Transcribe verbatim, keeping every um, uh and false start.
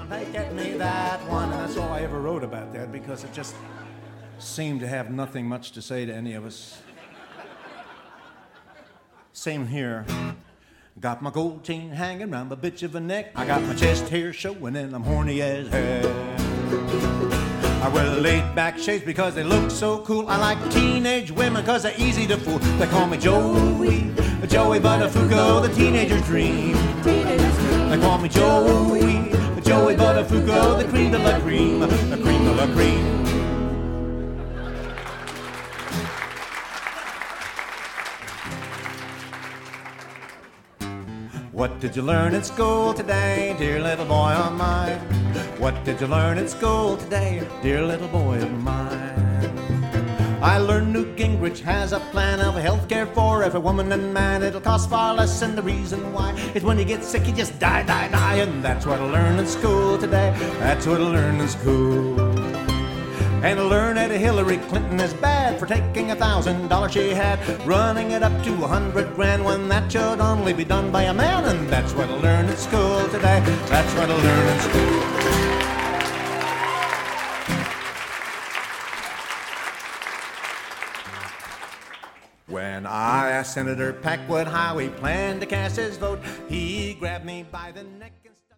on, hey, get me that one. And that's all I ever wrote about that because it just seemed to have nothing much to say to any of us. Same here. Got my gold chain hanging round my bitch of a neck. I got my chest hair showing and I'm horny as hell. I wear laid back shades because they look so cool. I like teenage women because they're easy to fool. They call me Joey, Joey Buttafuoco, the teenager's dream. They call me Joey, Joey Buttafuoco, the cream de la cream, the cream de la cream. What did you learn at school today, dear little boy of mine? What did you learn at school today, dear little boy of mine? I learned Newt Gingrich has a plan of health care for every woman and man. It'll cost far less, and the reason why is when you get sick, you just die, die, die. And that's what I learned in school today. That's what I learned in school. And I learned that Hillary Clinton is bad for taking a thousand dollars she had, running it up to a hundred grand when that should only be done by a man. And that's what I learned at school today. That's what I learned at school. When I asked Senator Packwood how he planned to cast his vote, he grabbed me by the neck and